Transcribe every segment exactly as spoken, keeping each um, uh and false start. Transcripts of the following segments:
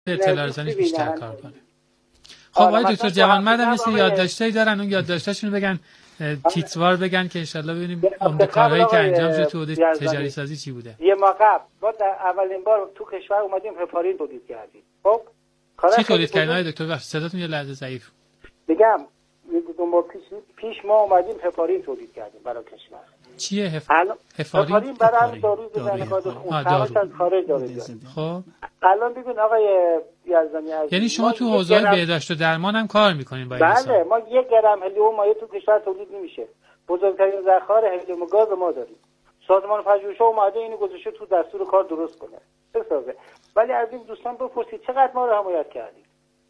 اطلاع رسانی بیشتر کار کنه. خب آقای دکتر جوانمرد هم مثل یادداشتایی دارن، اون یادداشتاشونو بگن تیتروار بگن که ان شاءالله ببینیم عمده کارهایی که انجام شده تو حوزه تجاری سازی چی بوده. یه ماه قبل ما در اولین بار تو کشور اومدیم هپارین تولید کردیم. خب چی تولید کردین آقای دکتر؟ صداتون یه لحظه ضعیف. میگم دو ماه پیش پیش ما اومدیم هپارین تولید کردیم برای کشور. چیه هف... هپارین؟ هپارین برای داروی زنکاد خون تماش از خارج دارید. خب الان ببین آقای یزدانی عزیز، یعنی شما تو حوزه بهداشت و درمان هم کار میکنین با این بله حساب؟ ما یک گرم هلیوم مایع تو کشور تولید نمیشه. بزرگترین ذخایر هلیوم گاز ما داریم. سازمان پژوهش‌ها اومده اینو گذاشته تو دستور کار درست کنه بسازه. ولی از این دوستان بپرسید چقدر ما رو حمایت کردید؟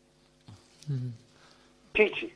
چی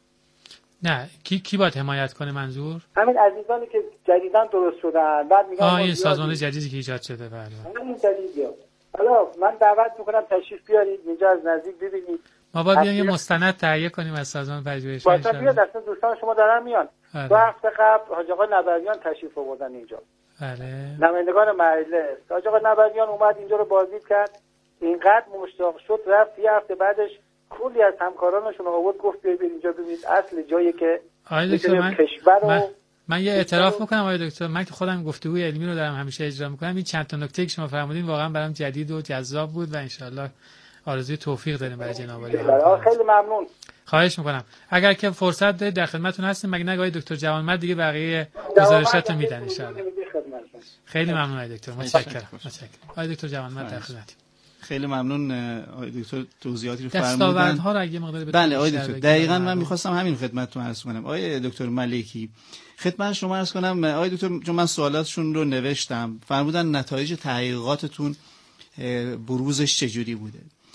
نه کی کی باید حمایت کنه منظور؟ همین عزیزانی که جدیداً درست شدن. بعد میگن آه این سازمان جدیدی که ایجاد شده. بله همین جدیدیه. حالا من دعوت میکنم تشریف بیارید اینجا از نزدیک ببینید. ما باید بیایم یه مستند تهیه کنیم از سازمان پژوهش. باشه بیاد اصلا دوستان شما دارن میان. دو هفته قبل حاج آقا نبردیان تشریف آوردن اینجا. بله. نمایندگان مجلس. حاج آقا نبردیان اومد اینجا رو بازدید کرد. اینقدر مشتاق شد رفت یه هفته بعدش کلی از همکارانشون آورد گفت بیاید اینجا ببینید اصل جایی که آقای دکتر من کشور رو من, من یه اعتراف میکنم آقای دکتر، من که خودم گفتگوی علمی رو دارم همیشه اجرا میکنم، این چند تا نکته که شما فرمودین واقعا برام جدید و جذاب بود و ان شاءالله آرزوی توفیق داریم برای جناب عالی. خیلی ممنون. خواهش میکنم اگر که فرصت دارید در خدمتتون هستیم، مگه نه آقای دکتر جوانمرد دیگه بقیه گزارشاتو میدن ان شاءالله. خیلی ممنون آقای دکتر، متشکرم. متشکرم آقای دکتر جوانمرد در خدمتتون. خیلی ممنون آقای دکتر توضیحاتی رو فرمودن. دستاوردها رو اگه مقدار بده. بله آقای دکتر دقیقاً من می‌خواستم همین خدمتتون عرض کنم. آقای دکتر ملکی خدمت شما عرض کنم. آقای دکتر چون من سوالاتشون رو نوشتم فرمودن نتایج تحقیقاتتون بروزش چجوری بوده.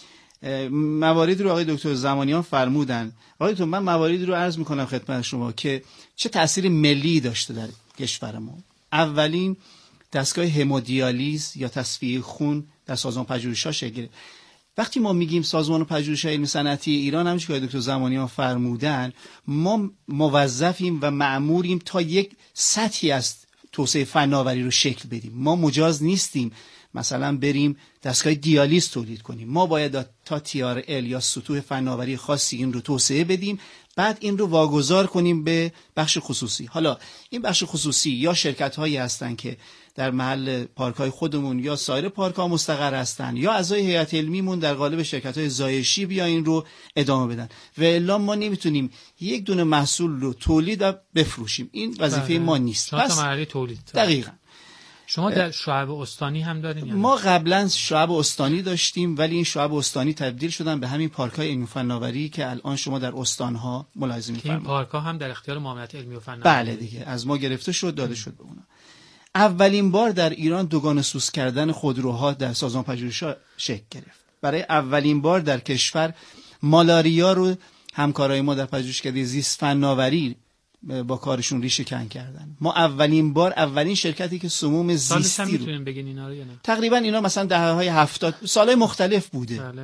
مواردی رو آقای دکتر زمانیان فرمودن. آقای دکتر من مواردی رو عرض می‌کنم خدمت شما که چه تأثیر ملی داشته در کشور ما. اولین دستگاه همودیالیز یا تصفیه خون در سازمان پژوهش‌ها شکل گرفت. وقتی ما میگیم سازمان پژوهش‌های علمی صنعتی ایران، همونجوری که دکتر زمانیان فرمودن، ما موظفیم و مأموریم تا یک سطحی از توسعه فناوری رو شکل بدیم. ما مجاز نیستیم مثلا بریم دستگاه دیالیز تولید کنیم. ما باید تا تی آر ال یا سطوح فناوری خاصی این رو توسعه بدیم، بعد این رو واگذار کنیم به بخش خصوصی. حالا این بخش خصوصی یا شرکت‌هایی هستن که در محل پارک‌های خودمون یا سایر پارک‌ها مستقر هستن، یا اعضای هیئت علمیمون در قالب شرکت‌های زایشی بیا این رو ادامه بدن. و الا ما نمیتونیم یک دونه محصول رو تولید و بفروشیم. این وظیفه بله. ما نیست. پس مرحله تولید. دقیقاً. شما در شعب استانی هم دارین؟ ما قبلا شعب استانی داشتیم، ولی این شعب استانی تبدیل شدن به همین پارک‌های علمی و فناوری که الان شما در استان‌ها ملاحظه می‌فرمایید. این پارک‌ها هم در اختیار معاونت علمی و فناوری. بله دیگه، از ما گرفته شد داده شد به اونا. اولین بار در ایران دوگانه سوز کردن خودروها در سازمان پژوهش‌ها شکل گرفت. برای اولین بار در کشور مالاریا رو همکارای ما در پژوهشکده زیست فناوری با کارشون ریشه کن کردن. ما اولین بار اولین شرکتی که سموم زیستی رو میتونیم بگین اینا رو یا نه؟ تقریبا اینا مثلا دهه‌های هفتاد سالهای مختلف بوده. بله.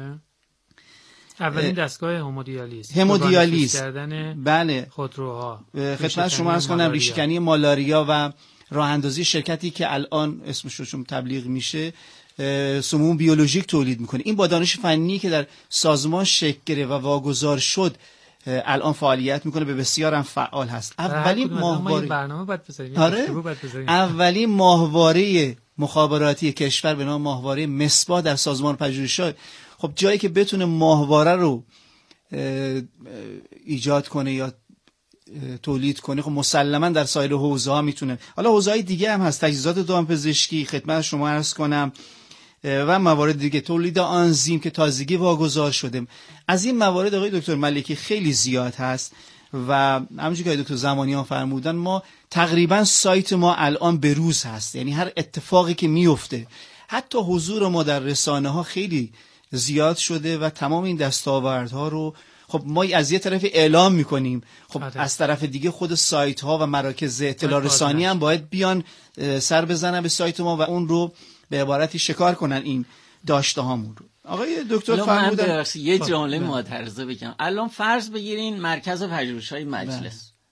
اولین دستگاه همودیالیز. همودیالیز کردن بله. خودروها. خدمت شما عرض کنم ریشه کنی مالاریا و راه اندازی شرکتی که الان اسمش رو چون تبلیغ میشه سموم بیولوژیک تولید میکنه. این با دانش فنی که در سازمان شکل گرفت و واگذار شد الان فعالیت میکنه، به بسیار هم فعال هست. اولین ماهواره برنامه باید بذاریم. آره؟ اولین ماهواره مخابراتی کشور به نام ماهواره مصباح در سازمان پژوهش‌ها. خب جایی که بتونه ماهواره رو ایجاد کنه یا تولید کنه، خب مسلما در سایر حوزه‌ها میتونه. حالا حوزه‌های دیگه هم هست، تجهیزات دامپزشکی خدمت شما عرض کنم و موارد دیگه، تولید آنزیم که تازگی واگذار شده. از این موارد آقای دکتر ملکی خیلی زیاد هست و همونجوری که دکتر زمانیان فرمودن ما تقریبا سایت ما الان به روز هست. یعنی هر اتفاقی که میفته، حتی حضور ما در رسانه ها خیلی زیاد شده و تمام این دستاوردها رو خب ما از یه طرف اعلام میکنیم، خب آده. از طرف دیگه خود سایت ها و مراکز اطلاع رسانی هم باید بیان سر بزنن به سایت ما و اون رو به عبارتی شکار کنن این داشته هامون رو. آقای دکتر فرمودن یه جمله معترضه بگم. الان فرض بگیرین مرکز پژوهش‌های مجلس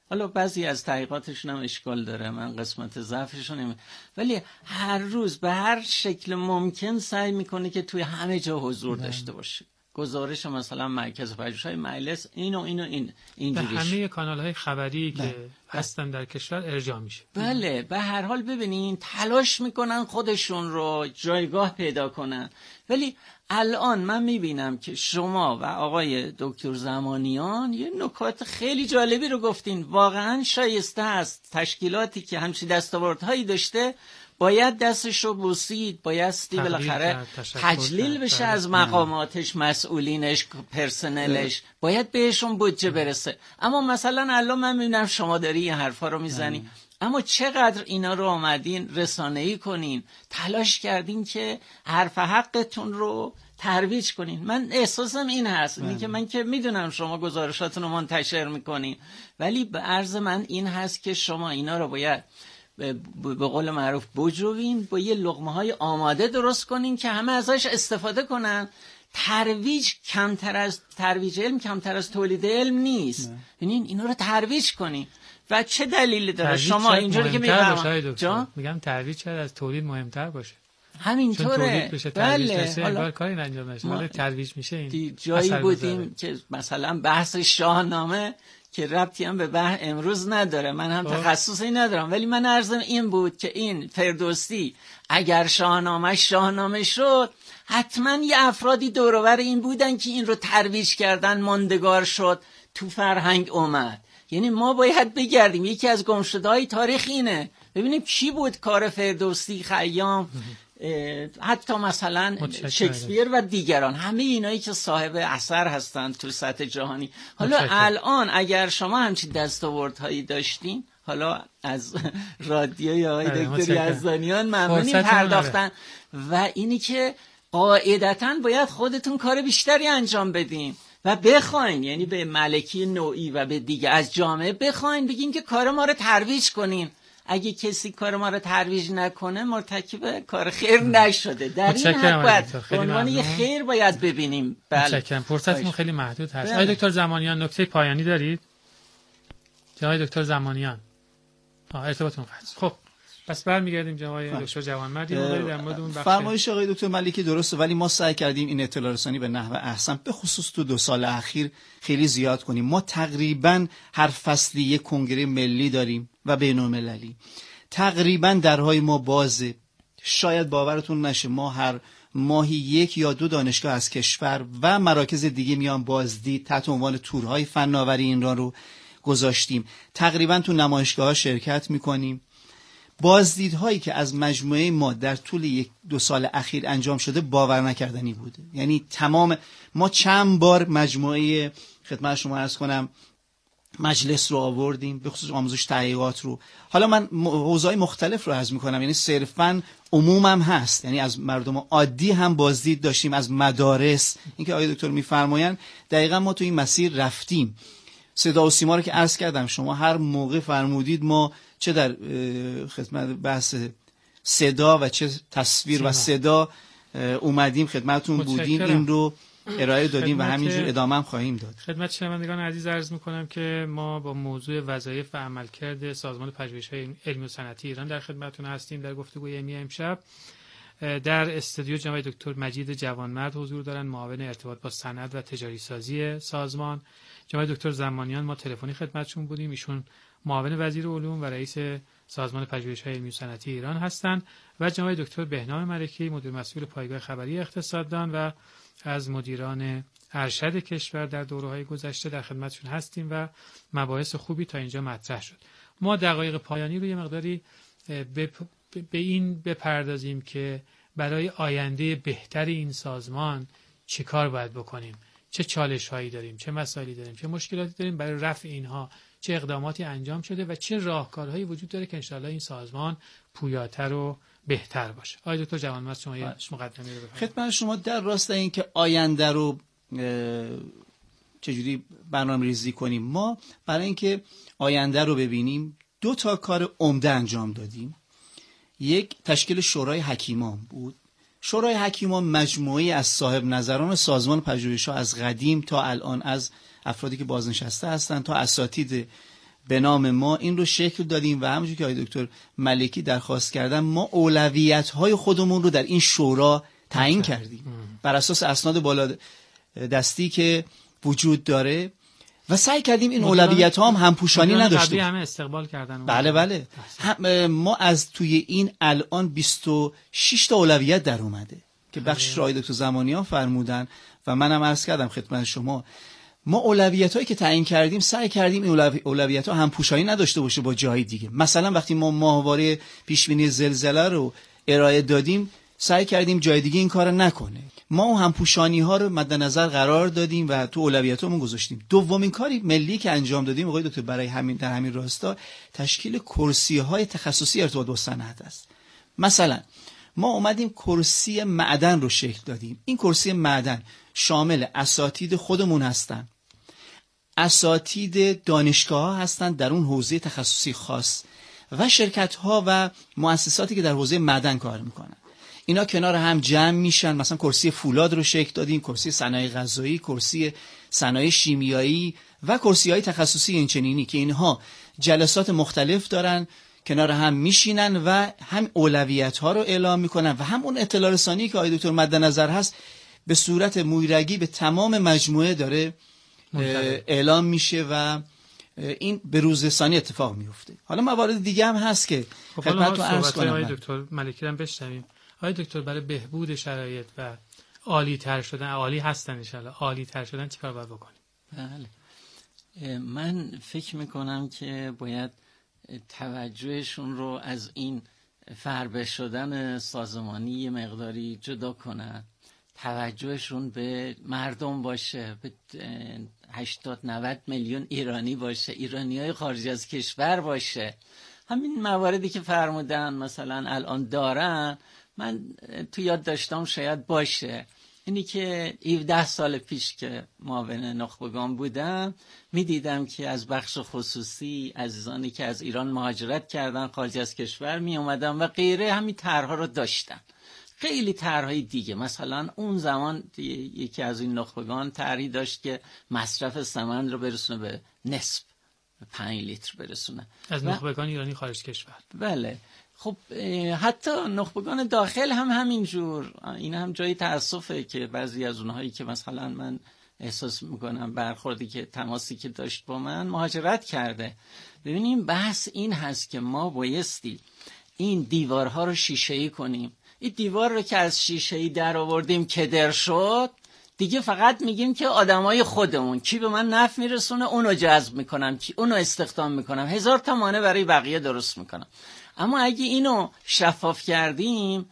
حالا بعضی از تحقیقاتشون هم اشکال داره، من قسمت ضعفشون نمی... ولی هر روز به هر شکل ممکن سعی میکنه که توی همه جا حضور ده. داشته باشه. گزارش مثلا مرکز پژوهش‌های مجلس اینو اینو این اینجوریش به همه کانال‌های خبری که هستن در کشور ارجاع میشه. بله، به هر حال ببینین تلاش میکنن خودشون رو جایگاه پیدا کنن، ولی الان من میبینم که شما و آقای دکتر زمانیان یه نکات خیلی جالبی رو گفتین. واقعا شایسته است تشکیلاتی که همچین دستاوردهایی داشته باید دستش رو بوسید، بایستی بالاخره تجلیل بشه از مقاماتش، مسئولینش، پرسنلش، باید بهشون بودجه برسه. اما مثلا الان من میبینم شما داری این حرفا رو میزنی، اما چقدر اینا رو آمدین رسانه‌ای کنین، تلاش کردین که حرف حقتون رو ترویج کنین. من احساسم این هست، اینی که من که میدونم شما گزارشاتون رو منتشر میکنین، ولی به عرض من این هست که شما اینا رو باید به قول معروف بجوین، با یه لقمه های آماده درست کنین که همه ازش استفاده کنن. ترویج کمتر از ترویج علم کمتر از تولید علم نیست. ببینین اینا رو ترویج کنین. و چه دلیلی داره شما اینجوری که میگم جان میگم ترویج چه از تولید مهمتر باشه؟ همینطوره. بله، حالا کاری انجام نشه ولی ترویج میشه. این جایی بودیم که مثلا بحث شاهنامه که ربطی هم به بحث امروز نداره، من هم تخصصی ندارم، ولی من عرضم این بود که این فردوسی اگر شاهنامه شاهنامه شد، حتما یه افرادی دور و بر این بودن که این رو ترویج کردن، ماندگار شد، تو فرهنگ اومد. یعنی ما باید بگردیم، یکی از گمشده‌های تاریخ اینه، ببینیم کی بود کار فردوسی، خیام، حتی مثلا شکسپیر و دیگران، همه اینایی که صاحب اثر هستن تو سطح جهانی. حالا الان اگر شما همچین دستاوردهایی داشتین، حالا از رادیوی آقای دکتر یزدانیان ممنونی پرداختن، و اینی که قاعدتاً باید خودتون کار بیشتری انجام بدین و بخواین، یعنی به ملکی نوعی و به دیگه از جامعه بخواین بگین که کار ما رو ترویج کنین. اگه کسی کار ما رو ترویج نکنه مرتکب کار خیر نشده. در این حد باید به عنوان یه خیر باید ببینیم. بله، متشکرم. فرصتمون خیلی محدود هست. آقای دکتر زمانیان نکته پایانی دارید؟ جناب دکتر زمانیان آه ارتباطتون قطع. خب پس برمیگردیم جناب دکتر جوانمردی مقداری در مورد اون بخش. فرمایش آقای دکتر ملکی درسته، ولی ما سعی کردیم این اطلاع رسانی به نحو احسن به خصوص تو دو سال اخیر خیلی زیاد کنیم. ما تقریبا هر فصلی یک کنگره ملی داریم و بین‌المللی. تقریبا درهای ما بازه. شاید باورتون نشه ما هر ماهی یک یا دو دانشگاه از کشور و مراکز دیگه میان بازدید تحت عنوان تورهای فناوری این را رو گذاشتیم. تقریبا تو نمایشگاه‌ها شرکت میکنیم. بازدیدهایی که از مجموعه ما در طول یک دو سال اخیر انجام شده باور نکردنی بوده. یعنی تمام ما چند بار مجموعه خدمت شما عرض کنم مجلس رو آوردیم، به خصوص آموزش تحقیقات رو. حالا من حوزه‌های مختلف رو عرض میکنم، یعنی صرفاً عمومم هست، یعنی از مردم عادی هم بازدید داشتیم، از مدارس. اینکه آقای دکتر میفرمایند دقیقاً ما تو این مسیر رفتیم. صدا و سیما رو که عرض کردم، شما هر موقع فرمودید ما چه در خدمت بحث صدا و چه تصویر سیما. و صدا اومدیم خدمتتون بودیم، این رو ارائه دادیم و همینجور ادامه هم خواهیم داد. خدمت شنوندگان عزیز عرض میکنم که ما با موضوع وظایف و عملکرد سازمان پژوهش‌های علمی و صنعتی ایران در خدمتتون هستیم. در گفتگوی علمی امشب در استودیو جناب دکتر مجید جوانمرد حضور دارن، معاون ارتباط با صنعت و تجاری سازی سازمان. جناب دکتر زمانیان ما تلفنی خدمتشون بودیم، ایشون معاون وزیر علوم و رئیس سازمان پژوهش‌های علمی و صنعتی ایران هستند، و جناب دکتر بهنام ملکی مدیر مسئول پایگاه خبری اقتصاددان و از مدیران ارشد کشور در دوره‌های گذشته در خدمتشون هستیم و مباحث خوبی تا اینجا مطرح شد. ما دقایق پایانی رو یه مقداری به این بپردازیم که برای آینده بهتر این سازمان چه کار باید بکنیم، چه چالش‌هایی داریم، چه مسائلی داریم، چه مشکلاتی داریم، برای رفع اینها چه اقداماتی انجام شده و چه راهکارهایی وجود داره که انشاءالله این سازمان پویاتر و بهتر باشه. آقای دکتر جوانمرد شما یه مقدمه رو بفرمایید. خدمت شما در راست این که آینده رو چجوری برنامه‌ریزی کنیم، ما برای اینکه آینده رو ببینیم دو تا کار عمده انجام دادیم. یک تشکیل شورای حکیمان بود. شورای حکیمان مجموعه‌ای از صاحب نظران سازمان پژوهش‌ها از قدیم تا الان، از افرادی که بازنشسته هستند تا اساتید به نام ما این رو شکل دادیم و همونجور که آقای دکتر ملکی درخواست کردن ما اولویت‌های خودمون رو در این شورا تعیین کردیم بر اساس اسناد بالا دستی که وجود داره و سعی کردیم این اولویت ها هم همپوشانی نداشته. همه استقبال کردن. بله بله. هم ما از توی این الان بیست و شش تا اولویت در اومده که بخشش رو آقای دکتر زمانیان فرمودن و منم عرض کردم خدمت شما. ما اولویت هایی که تعیین کردیم سعی کردیم این اولویت ها همپوشانی نداشته باشه با جای دیگه. مثلا وقتی ما ماهواره پیش بینی زلزله رو ارائه دادیم سعی کردیم جای دیگه این کارو نکنه. ما اون همپوشانی ها رو مد نظر قرار دادیم و تو اولویتامون گذاشتیم. دومین کاری ملی که انجام دادیم آقای دکتر برای همین در همین راستا تشکیل کرسی های تخصصی ارتباط با صنعت است. مثلا ما اومدیم کرسی معدن رو شکل دادیم. این کرسی معدن شامل اساتید خودمون هستن، اساتید دانشگاه ها هستن در اون حوزه تخصصی خاص و شرکت ها و مؤسساتی که در حوزه معدن کار میکنن. اینا کنار هم جمع میشن. مثلا کرسی فولاد رو شکل دادیم، کرسی صنایع غذایی، کرسی صنایع شیمیایی و کرسی های تخصصی اینچنینی که اینها جلسات مختلف دارن، کنار هم میشینن و هم اولویت ها رو اعلام میکنن و هم اون اطلاع رسانی که آقای دکتر مد نظر هست به صورت مویرگی به تمام مجموعه داره اعلام میشه و این به روز ثانی اتفاق میفته. حالا موارد دیگه هم هست که خدمتتون عرض کنم. آقای دکتر ملکی هم بشنویم. آقای دکتر برای بهبود شرایط و عالی تر شدن، عالی هستن ان شاءالله، عالی تر شدن چیکار باید بکنیم؟ بله، من فکر میکنم که باید توجهشون رو از این فربه شدن سازمانی یه مقداری جدا کنن، توجهشون به مردم باشه، به هشتاد نود میلیون ایرانی باشه، ایرانیای خارج از کشور باشه. همین مواردی که فرمودن مثلا الان دارن، من تو یاد داشتم شاید باشه. اینی که هفده سال پیش که معاون نخبگان بودم میدیدم که از بخش خصوصی عزیزانی که از ایران مهاجرت کردن خارج از کشور می اومدن و غیره همین طرح‌ها رو داشتن. خیلی طرح‌های دیگه، مثلا اون زمان یکی از این نخبگان طرحی داشت که مصرف سمن رو برسونه به نصف، به پنج لیتر برسونه. از نخبگان ایرانی خارج کشور. بله. خب حتی نخبگان داخل هم همینجور. این هم جای تأسفه که بعضی از اونهایی که مثلا من احساس میکنم برخوردی که تماسی که داشت با من مهاجرت کرده. ببینیم بحث این هست که ما بایستی این دیوارها رو شیشه‌ای کنیم. این دیوار رو که از شیشه‌ای در آوردیم کدر شد، دیگه فقط میگیم که آدمای خودمون کی به من نفع میرسونه اونو جذب میکنم، کی اونو استخدام میکنم، هزار تا مانع برای بقیه درست میکنم. اما اگه اینو شفاف کردیم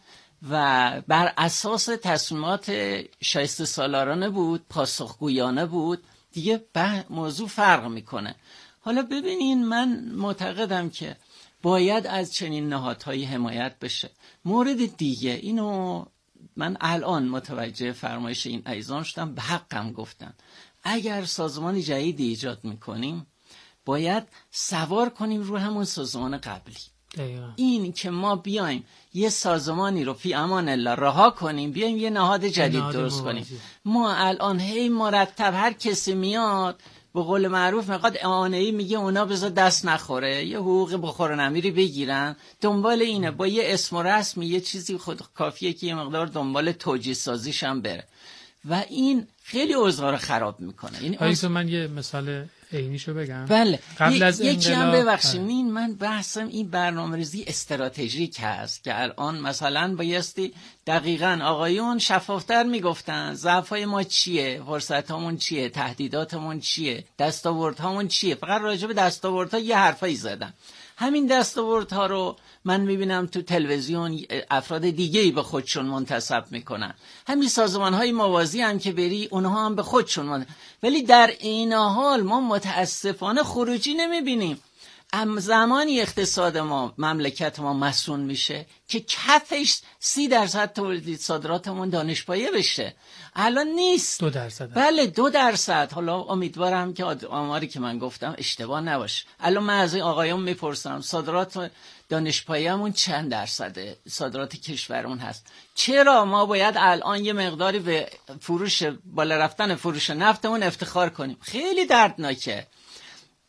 و بر اساس تصمیمات شایسته سالارانه بود، پاسخگویانه بود، دیگه موضوع فرق میکنه. حالا ببینین، من معتقدم که باید از چنین نهادهایی حمایت بشه. مورد دیگه، اینو من الان متوجه فرمایش این عزیزان شدم، به حقم گفتن، اگر سازمان جدیدی ایجاد میکنیم باید سوار کنیم رو همون سازمان قبلی. دقیقا. این که ما بیایم یه سازمانی رو فی امان الله رها کنیم، بیایم یه نهاد جدید نهاد درست موازی. کنیم. ما الان هی مرتب هر کسی میاد به قول معروف میخواد اعانه‌ای میگه اونا بذار دست نخوره، یه حقوق بخور نمیری بگیرن، دنبال اینه با یه اسم و رسم یه چیزی خود کافیه که یه مقدار دنبال توجیه سازیش هم بره و این خیلی اوضاع رو خراب میکنه. یعنی اوز... من یه مثال عینیشو بگم. بله. قبل از یکی هم ببخشید، این من بحثم این برنامه‌ریزی استراتژیک هست که الان مثلا بایستی دقیقاً آقایون شفافتر میگفتن ضعف‌های ما چیه، فرصت‌هامون چیه، تهدیداتمون چیه، دستاوردهامون چیه. فقط راجع به دستاوردها یه حرفایی زدن. همین دستاوردها رو من میبینم تو تلویزیون افراد دیگه‌ای به خودشون منتسب میکنن. همین سازمان‌های موازی هم که بری اونها هم به خودشون من... ولی در این حال ما متاسفانه خروجی نمیبینیم. ام زمانی اقتصاد ما، مملکت ما مسئول میشه که کفش سی درصد تولید صادراتمون دانشپایه بشه. الان نیست. دو درصد. بله دو درصد. حالا امیدوارم که آماری که من گفتم اشتباه نباشه. الان من از این آقایون میپرسم صادرات دانشپایه‌مون چند درصده صادرات کشورمون هست؟ چرا ما باید الان یه مقداری به فروش بالا رفتن فروش نفتمون افتخار کنیم؟ خیلی دردناکه.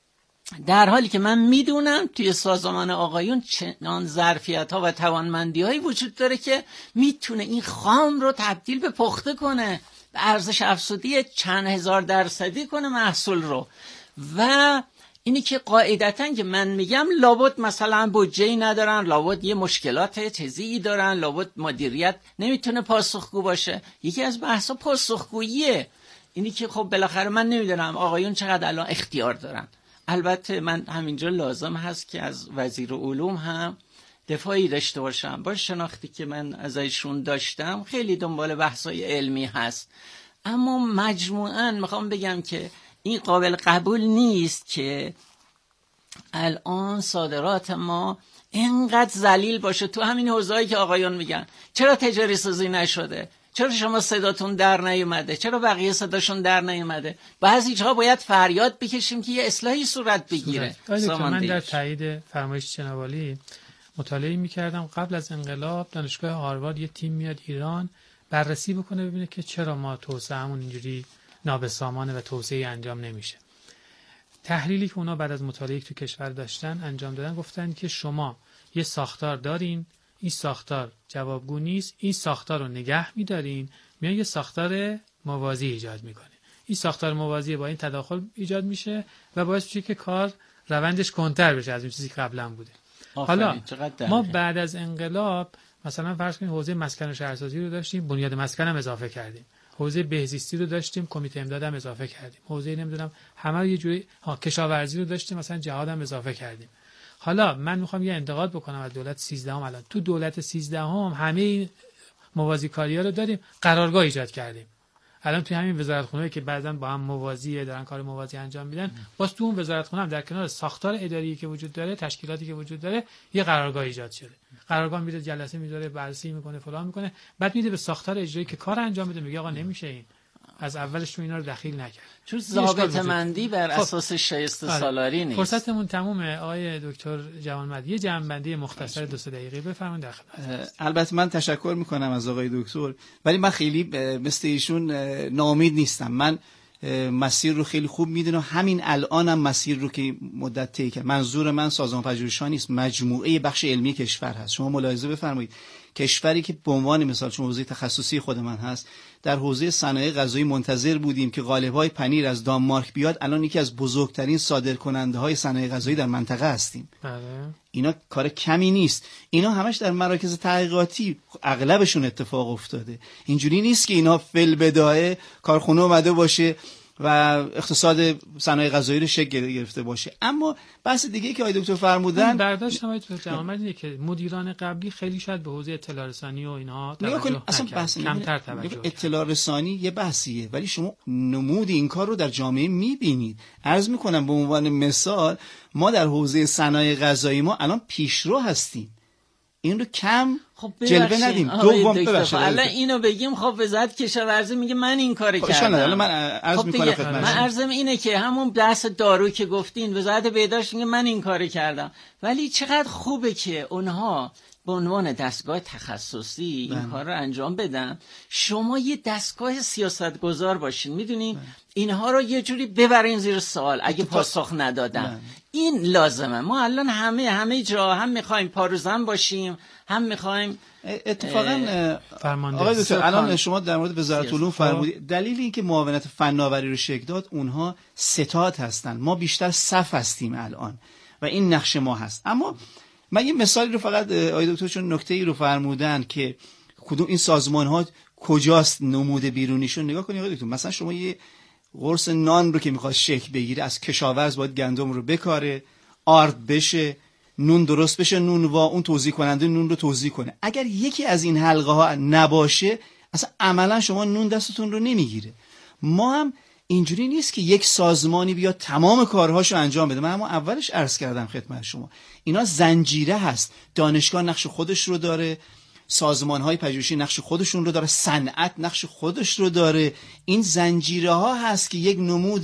در حالی که من میدونم توی سازمان آقایون چنان ظرفیت ها و توانمندی هایی وجود داره که میتونه این خام رو تبدیل به پخته کنه، به ارزش افزوده چند هزار درصدی کنه محصول رو. و اینی که قاعدتاً که من میگم لابد مثلا بودجه‌ای ندارن، لابد یه مشکلات تزیعی دارن، لابد مدیریت نمیتونه پاسخگو باشه. یکی از بحثا پاسخگوییه. اینی که خب بالاخره من نمیدونم آقایون چقدر الان اختیار دارن. البته من همینجا لازم هست که از وزیر علوم هم دفاعی داشته باشم. با شناختی که من ازشون داشتم خیلی دنبال بحثای علمی هست، اما مجموعاً میخوام بگم که این قابل قبول نیست که الان صادرات ما اینقدر ذلیل باشه. تو همین حوزه‌ای که آقایون میگن چرا تجاری سازی نشده، چرا شما صداتون در نیومده، چرا بقیه صداشون در نیومده. بعضی جاها باید فریاد بکشیم که یه اصلاحی صورت بگیره. من در تایید فرمایش جناب عالی مطالعه میکردم قبل از انقلاب دانشگاه هاروارد یه تیم میاد ایران بررسی بکنه ببینه که چرا ما توسعه‌مون اینجوری نابسامانه و توسعه انجام نمیشه. تحلیلی که اونا بعد از مطالعه تو کشور داشتن انجام دادن گفتن که شما یه ساختار دارین، این ساختار جوابگو نیست، این ساختار رو نگه میدارین، میان یه ساختار موازی ایجاد میکنه. این ساختار موازی با این تداخل ایجاد میشه و باعث میشه که کار روندش کنتر بشه از اون چیزی که قبلا بوده. حالا ما بعد از انقلاب مثلا فرض کنید حوزه مسکن و شهرسازی رو داشتیم، بنیاد مسکن هم اضافه کردیم. حوزه بهزیستی رو داشتیم، کمیته امداد هم اضافه کردیم. حوزه نمیدونم همه رو یه جوری ها کشاورزی رو داشتیم، مثلا جهاد هم اضافه کردیم. حالا من میخوام یه انتقاد بکنم از دولت سیزدهم. الان تو دولت سیزدهم همه این موازی کاری‌ها رو داریم، قرارگاه ایجاد کردیم. الان توی همین وزارتخونه که بعضا با هم موازی دارن کار موازی انجام میدن، باز تو اون وزارتخونه هم در کنار ساختار اداری که وجود داره، تشکیلاتی که وجود داره، یه قرارگاه ایجاد شده. قرارگاه میره جلسه میذاره، بررسی میکنه، فلان میکنه، بعد میده به ساختار اجرایی که کار انجام میده، میگه آقا نمیشه این. از اولش تو اینا رو دخیل نکرد. چون ضابطه مندی بر خب. اساس شایسته سالاری نیست. فرصتمون تمومه. آقای دکتر جوانمردی یه جمع‌بندی مختصر دو سه دقیقه بفرمایید. در خدمت. البته من تشکر میکنم از آقای دکتر، ولی من خیلی مثل ایشون ناامید نیستم. من مسیر رو خیلی خوب میدونم، همین الانم مسیر رو که مدت طی کرد. منظور من سازمان پژوهش‌ها نیست، مجموعه بخش علمی کشور هست. شما ملاحظه بفرمایید کشوری که به عنوان مثال چون حوزه تخصصی خود من هست، در حوزه صنایع غذایی منتظر بودیم که قالب‌های پنیر از دانمارک بیاد، الان یکی از بزرگترین صادرکننده‌های صنایع غذایی در منطقه هستیم. بله. اینا کار کمی نیست. اینا همش در مراکز تحقیقاتی اغلبشون اتفاق افتاده. اینجوری نیست که اینا فل بدایه کارخونه اومده باشه و اقتصاد صنایع غذایی رو شکل گرفته باشه. اما بحث دیگه که آقای دکتر فرمودن، برداشت آقای دکتر جوانمردی که مدیران قبلی خیلی شاید به حوزه اطلاع رسانی و اینها توجه اصلا بحث کمتر توجه. اطلاع رسانی یه بحثیه، ولی شما نمود این کار رو در جامعه می‌بینید. عرض می‌کنم به عنوان مثال ما در حوزه صنایع غذایی ما الان پیشرو هستیم. این رو کم خب جلوه ندیم. دوم ببخشید الان اینو بگیم خب وزارت کشاورزی میگه من این کارو کردم. الان من عرض خب میکنم خدمتتون. من عرضم اینه که همون بحث دارو که گفتین وزارت بهداشت میگه من این کارو کردم، ولی چقدر خوبه که اونها به عنوان دستگاه تخصصی این کار رو انجام بدن، شما یه دستگاه سیاستگزار باشین. میدونین اینها رو یه جوری ببرین زیر سوال اگه پاسخ ندادن. این لازمه. ما الان همه همه جا هم میخوایم پاروزن باشیم، هم میخوایم اتفاقا آقای دکتر الان شما در مورد وزارت علوم فرمودید دلیل این که معاونت فناوری رو شکل داد، اونها ستاد هستن، ما بیشتر صف هستیم الان و این نقش ما هست. اما من یه مثالی رو فقط آقای دکتر چون نکته‌ای رو فرمودن که کدوم این سازمان ها کجاست نمود بیرونیشون نگاه کنید آقای دکتر. مثلا شما یه قرص نان رو که میخواد شکل بگیره، از کشاورز باید گندم رو بکاره، آرد بشه، نون درست بشه، نون وا اون توزیع کننده نون رو توزیع کنه. اگر یکی از این حلقه ها نباشه اصلا عملا شما نون دستتون رو نمیگیره. ما هم اینجوری نیست که یک سازمانی بیاد تمام کارهاشو انجام بده. من همون اولش عرض کردم خدمت شما اینا زنجیره هست. دانشگاه نقش خودش رو داره، سازمان‌های پژوهشی نقش خودشون رو داره، صنعت نقش خودش رو داره. این زنجیره ها هست که یک نمود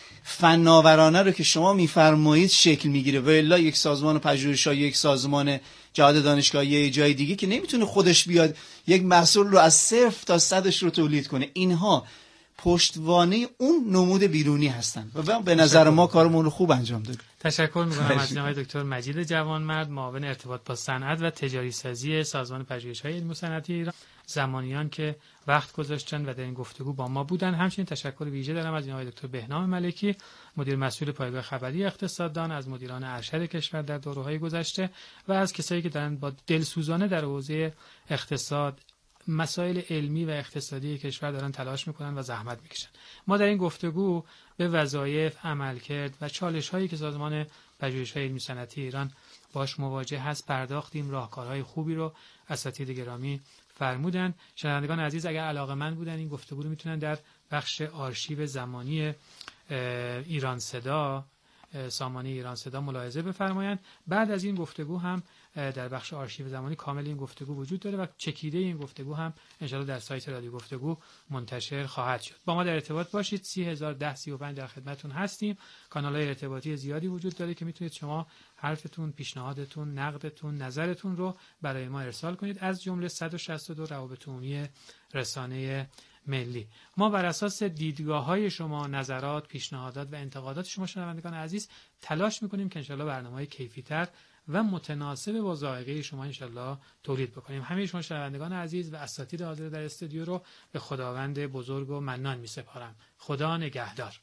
فناورانه رو که شما میفرمایید شکل میگیره. و الا یک سازمان پژوهشی، یک سازمان جهاد دانشگاهی، یه جای دیگه که نمیتونه خودش بیاد یک محصول رو از صفر تا صدش رو تولید کنه. اینها پشتوانه اون نمود بیرونی هستن و به نظر ما کارمون رو خوب انجام دادیم. تشکر می‌کنم از جناب دکتر مجید جوانمرد، معاون ارتباط با صنعت و تجاری سازی سازمان پژوهش‌های علمی و صنعتی ایران، زمانیان که وقت گذاشتن و در این گفتگو با ما بودن. همچنین تشکر ویژه دارم از جناب دکتر بهنام ملکی، مدیر مسئول پایگاه خبری اقتصاددان، از مدیران ارشد کشور در دوره‌های گذشته و از کسایی که دارن با دلسوزانه در حوزه اقتصاد، مسائل علمی و اقتصادی کشور دارن تلاش میکنن و زحمت میکشن. ما در این گفتگو به وظایف، عملکرد و چالش‌هایی که سازمان پژوهش‌های علمی صنعتی ایران باش مواجه هست پرداختیم. راهکارهای خوبی رو اساتید گرامی فرمودن. شنوندگان عزیز اگر علاقه‌مند بودن این گفتگو رو میتونن در بخش آرشیو زمانی ایران صدا، سامانه ایران صدا ملاحظه بفرمایند. بعد از این گفتگو هم در بخش آرشیو زمانی کامل این گفتگو وجود داره و چکیده این گفتگو هم انشاءالله در سایت رادیو گفتگو منتشر خواهد شد. با ما در ارتباط باشید. سی هزار و ده سی و پنج در خدمتتون هستیم. کانال‌های ارتباطی زیادی وجود داره که میتونید شما حرفتون، پیشنهادتون، نقدتون، نظرتون رو برای ما ارسال کنید، از جمله صد و شصت و دو روابط عمومی رسانه ملی. ما بر اساس دیدگاه‌های شما، نظرات، پیشنهادات و انتقادات شما شنوندگان عزیز تلاش می‌کنیم که انشالله برنامه‌های کیفی‌تر و متناسب با ذائقه شما انشالله تولید بکنیم. همه شما شنوندگان عزیز و اساتید حاضر در استودیو رو به خداوند بزرگ و منان می‌سپارم. خدا نگهدار.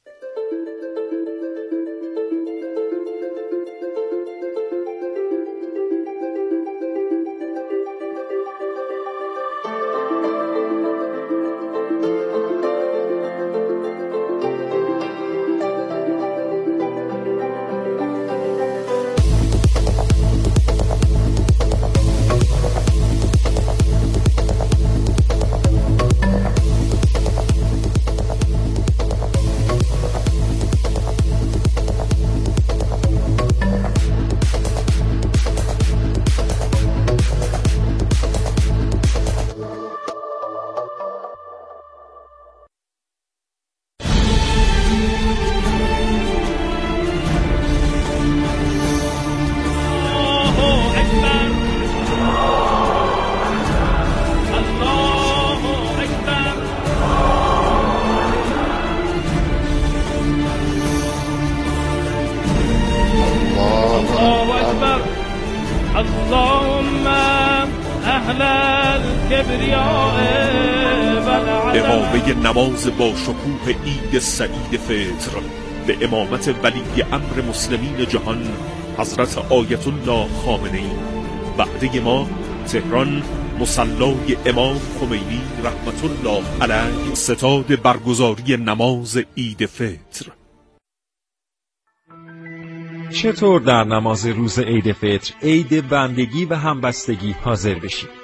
نماز با شکوه عید سعید فطر به امامت ولی امر مسلمین جهان حضرت آیت الله خامنه‌ای، بعده ما تهران، مصلای امام خمینی رحمت الله علیه، ستاد برگزاری نماز عید فطر. چطور در نماز روز عید فطر، عید بندگی و همبستگی حاضر بشید؟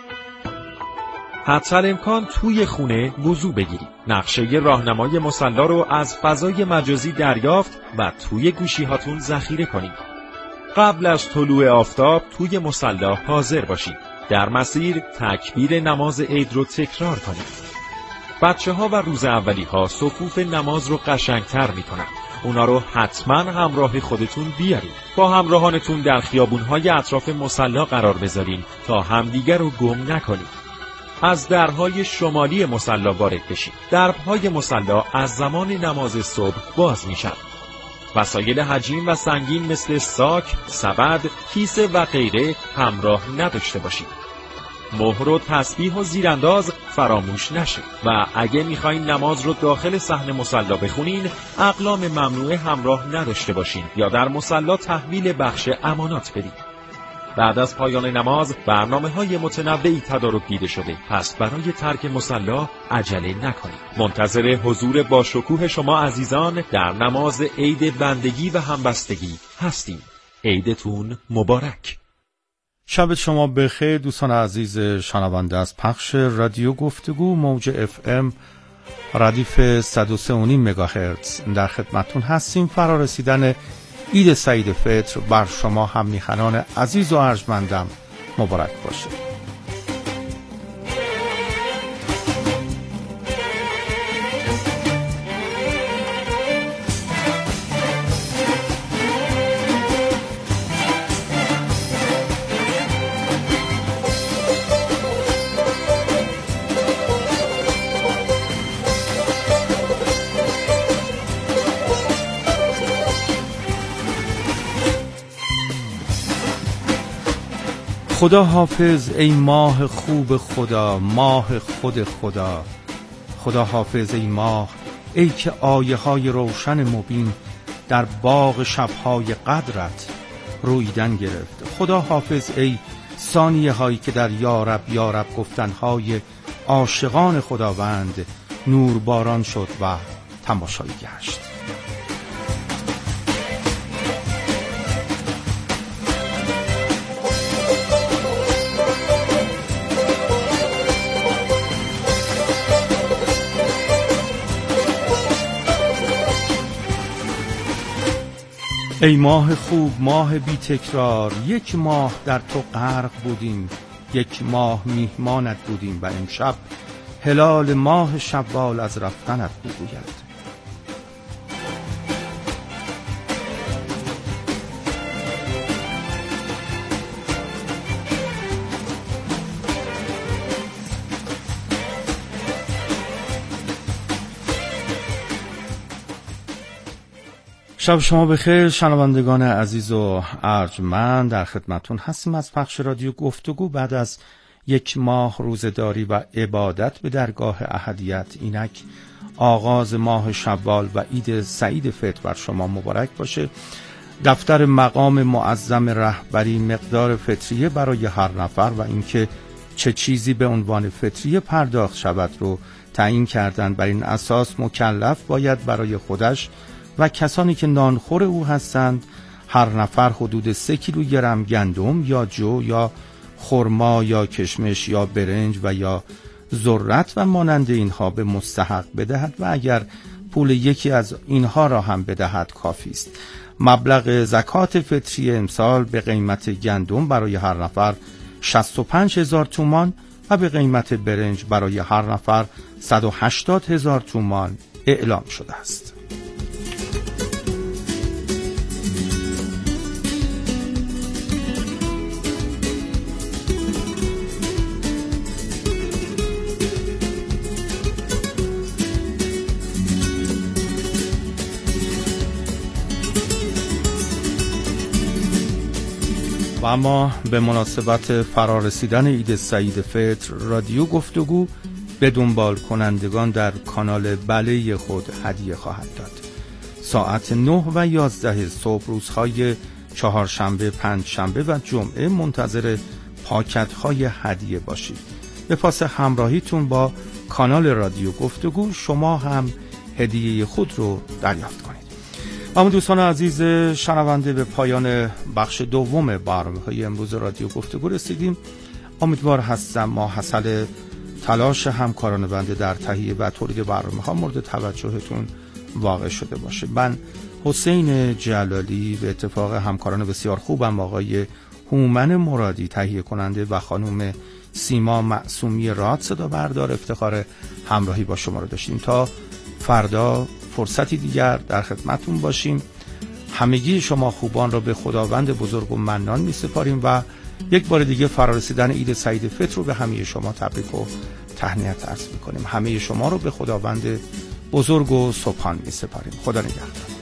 حتی امکان توی خونه وضو بگیرید. نقشه راهنمای مصلی رو از فضای مجازی دریافت و توی گوشی هاتون ذخیره کنید. قبل از طلوع آفتاب توی مصلی حاضر باشید. در مسیر تکبیر نماز عید رو تکرار کنید. بچه ها و روز اولی ها صفوف نماز رو قشنگتر می کنند. اونا رو حتما همراه خودتون بیارید. با همراهانتون در خیابون‌های اطراف مصلی قرار بذارین تا همدیگر رو گم نکنید. از درهای شمالی مصلی وارد بشید. درهای مصلی از زمان نماز صبح باز میشن. وسایل حجیم و سنگین مثل ساک، سبد، کیسه و غیره همراه نداشته باشید. مهر و تسبیح و زیرانداز فراموش نشه و اگه میخواین نماز رو داخل صحن مصلی بخونین، اقلام ممنوعه همراه نداشته باشین یا در مصلی تحویل بخش امانات بدید. بعد از پایان نماز برنامه‌های متنوعی تدارک دیده شده، پس برای ترک مصلی عجله نکنید. منتظر حضور با شکوه شما عزیزان در نماز عید بندگی و همبستگی هستیم. عیدتون مبارک. شب شما بخیر دوستان عزیز شنونده از پخش رادیو گفتگو موج اف ام ردیف صد و سه و نیم مگاهرتز در خدمتتون هستیم. فرا رسیدن عید سعید فطر بر شما هم میهنان عزیز و ارجمندم مبارک باشه. خدا حافظ ای ماه خوب خدا، ماه خود خدا. خدا حافظ ای ماه، ای که آیه های روشن مبین در باغ شبهای قدرت رویدن گرفت. خدا حافظ ای ثانیه هایی که در یارب یارب گفتنهای عاشقان خداوند نورباران شد و تماشایی گشت. ای ماه خوب، ماه بی تکرار، یک ماه در تو غرق بودیم، یک ماه میهمانت بودیم و امشب هلال ماه شوال از رفتنت بگوید. شب شما بخیر شنوندگان عزیز و ارجمند، در خدمتون هستیم از پخش رادیو گفتگو. بعد از یک ماه روزه‌داری و عبادت به درگاه احدیت، اینک آغاز ماه شوال و عید سعید فطر بر شما مبارک باشه. دفتر مقام معظم رهبری مقدار فطریه برای هر نفر و اینکه چه چیزی به عنوان فطریه پرداخت شود رو تعیین کردند. بر این اساس مکلف باید برای خودش و کسانی که نانخور او هستند هر نفر حدود سه کیلوگرم گندم یا جو یا خرما یا کشمش یا برنج و یا ذرت و مانند اینها به مستحق بدهد و اگر پول یکی از اینها را هم بدهد کافی است. مبلغ زکات فطری امسال به قیمت گندم برای هر نفر شصت و پنج هزار تومان و به قیمت برنج برای هر نفر صد و هشتاد هزار تومان اعلام شده است. و اما به مناسبت فرارسیدن عید سعید فطر، رادیو گفتگو به دنبال کنندگان در کانال بله خود هدیه خواهد داد. ساعت نه و یازده صبح روزهای چهارشنبه، پنجشنبه و جمعه منتظر پاکت های هدیه باشید. به پاس همراهیتون با کانال رادیو گفتگو شما هم هدیه خود رو دریافت کنید. اما دوستان عزیز شنونده، به پایان بخش دوم برنامه‌های امروز رادیو گفتگو رسیدیم. امیدوار هستم ما حاصل تلاش همکاران بنده در تهیه و تولید برنامه‌ها مورد توجهتون واقع شده باشه. من حسین جلالی به اتفاق همکاران بسیار خوبم، آقای هومن مرادی تهیه کننده و خانم سیما معصومی راد صدا بردار، افتخار همراهی با شما رو داشتیم. تا فردا فرصتی دیگر در خدمتون باشیم. همگی شما خوبان را به خداوند بزرگ و منان می سپاریم و یک بار دیگه فرارسیدن عید سعید فطر رو به همه شما تبریک و تهنیت عرض می کنیم. همه شما رو به خداوند بزرگ و سبحان می سپاریم. خدا نگهدار.